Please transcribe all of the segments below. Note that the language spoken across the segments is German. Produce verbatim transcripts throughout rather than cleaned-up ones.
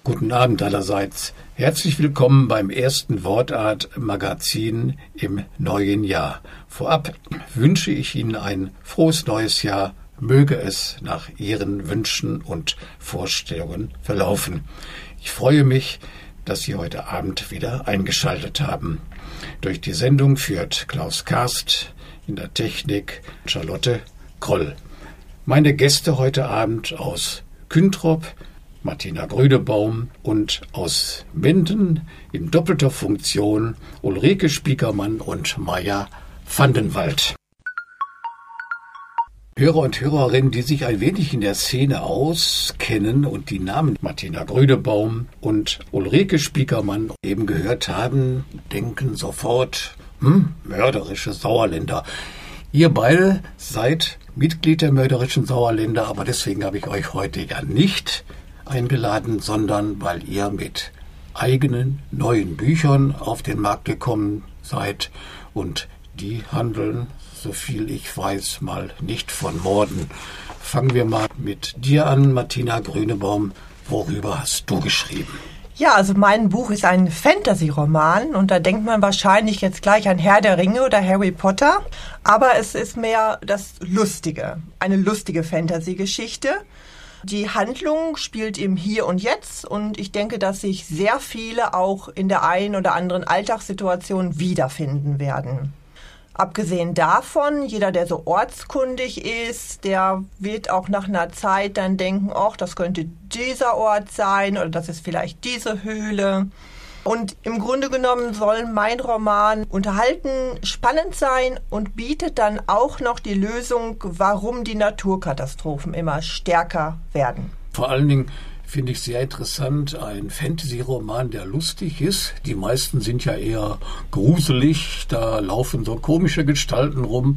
Guten Abend allerseits. Herzlich willkommen beim ersten Wortart-Magazin im neuen Jahr. Vorab wünsche ich Ihnen ein frohes neues Jahr. Möge es nach Ihren Wünschen und Vorstellungen verlaufen. Ich freue mich, dass Sie heute Abend wieder eingeschaltet haben. Durch die Sendung führt Klaus Karst, in der Technik Charlotte Kroll. Meine Gäste heute Abend aus Küntrop, Martina Grünebaum, und aus Menden in doppelter Funktion Ulrike Spiekermann und Maja Vandenwald. Hörer und Hörerinnen, die sich ein wenig in der Szene auskennen und die Namen Martina Grünebaum und Ulrike Spiekermann eben gehört haben, denken sofort, hm, mörderische Sauerländer. Ihr beide seid Mitglied der mörderischen Sauerländer, aber deswegen habe ich euch heute ja nicht eingeladen, sondern weil ihr mit eigenen neuen Büchern auf den Markt gekommen seid und die handeln, so viel ich weiß, mal nicht von Morden. Fangen wir mal mit dir an, Martina Grünebaum. Worüber hast du geschrieben? Ja, also mein Buch ist ein Fantasy-Roman und da denkt man wahrscheinlich jetzt gleich an Herr der Ringe oder Harry Potter, aber es ist mehr das Lustige, eine lustige Fantasy-Geschichte. Die Handlung spielt im Hier und Jetzt und ich denke, dass sich sehr viele auch in der einen oder anderen Alltagssituation wiederfinden werden. Abgesehen davon, jeder, der so ortskundig ist, der wird auch nach einer Zeit dann denken, ach, das könnte dieser Ort sein oder das ist vielleicht diese Höhle. Und im Grunde genommen soll mein Roman unterhalten, spannend sein und bietet dann auch noch die Lösung, warum die Naturkatastrophen immer stärker werden. Vor allen Dingen finde ich sehr interessant, ein Fantasy-Roman, der lustig ist. Die meisten sind ja eher gruselig, da laufen so komische Gestalten rum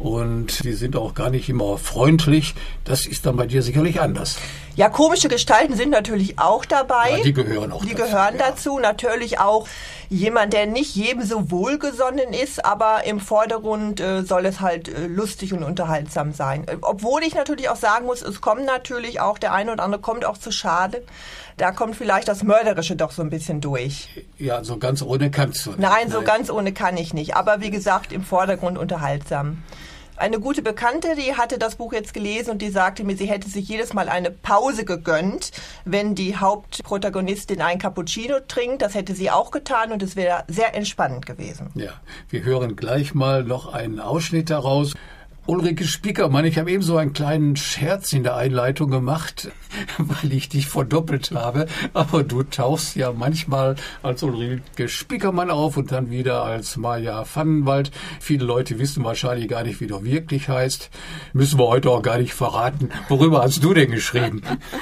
und die sind auch gar nicht immer freundlich. Das ist dann bei dir sicherlich anders. Ja, komische Gestalten sind natürlich auch dabei. Ja, die gehören auch die dazu. Die gehören ja. dazu. Natürlich auch jemand, der nicht jedem so wohlgesonnen ist, aber im Vordergrund äh, soll es halt äh, lustig und unterhaltsam sein. Obwohl ich natürlich auch sagen muss, es kommt natürlich auch, der eine oder andere kommt auch zu Schaden. Da kommt vielleicht das Mörderische doch so ein bisschen durch. Ja, so ganz ohne kannst du nicht. Nein, so Nein. ganz ohne kann ich nicht. Aber wie gesagt, im Vordergrund unterhaltsam. Eine gute Bekannte, die hatte das Buch jetzt gelesen und die sagte mir, sie hätte sich jedes Mal eine Pause gegönnt, wenn die Hauptprotagonistin ein Cappuccino trinkt. Das hätte sie auch getan und es wäre sehr entspannend gewesen. Ja, wir hören gleich mal noch einen Ausschnitt daraus. Ulrike Spiekermann, ich habe eben so einen kleinen Scherz in der Einleitung gemacht, weil ich dich verdoppelt habe. Aber du tauchst ja manchmal als Ulrike Spiekermann auf und dann wieder als Maja Vandenwald. Viele Leute wissen wahrscheinlich gar nicht, wie du wirklich heißt. Müssen wir heute auch gar nicht verraten. Worüber hast du denn geschrieben?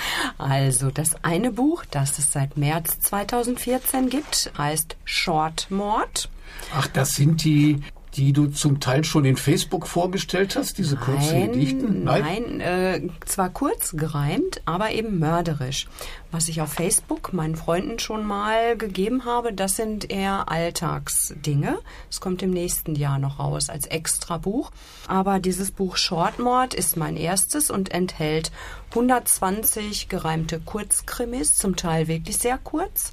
Also das eine Buch, das es seit März zweitausendvierzehn gibt, heißt Shortmord. Ach, das sind die... die du zum Teil schon in Facebook vorgestellt hast, diese kurzen Gedichten? Nein, nein äh, zwar kurz gereimt, aber eben mörderisch. Was ich auf Facebook meinen Freunden schon mal gegeben habe, das sind eher Alltagsdinge. Es kommt im nächsten Jahr noch raus als Extrabuch. Aber dieses Buch Shortmord ist mein erstes und enthält hundertzwanzig gereimte Kurzkrimis, zum Teil wirklich sehr kurz.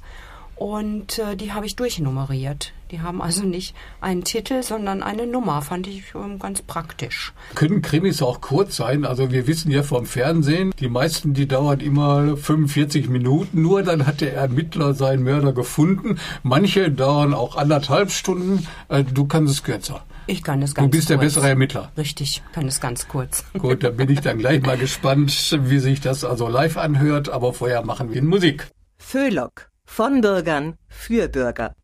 Und äh, die habe ich durchnummeriert. Die haben also nicht einen Titel, sondern eine Nummer. Fand ich ähm, ganz praktisch. Können Krimis auch kurz sein? Also wir wissen ja vom Fernsehen, die meisten, die dauern immer fünfundvierzig Minuten nur. Dann hat der Ermittler seinen Mörder gefunden. Manche dauern auch anderthalb Stunden. Äh, du kannst es kürzer. Ich kann es ganz kurz. Du bist der bessere Ermittler. Richtig, kann es ganz kurz. Gut, da bin ich dann gleich mal gespannt, wie sich das also live anhört. Aber vorher machen wir Musik. Föhlock. Von Bürgern für Bürger.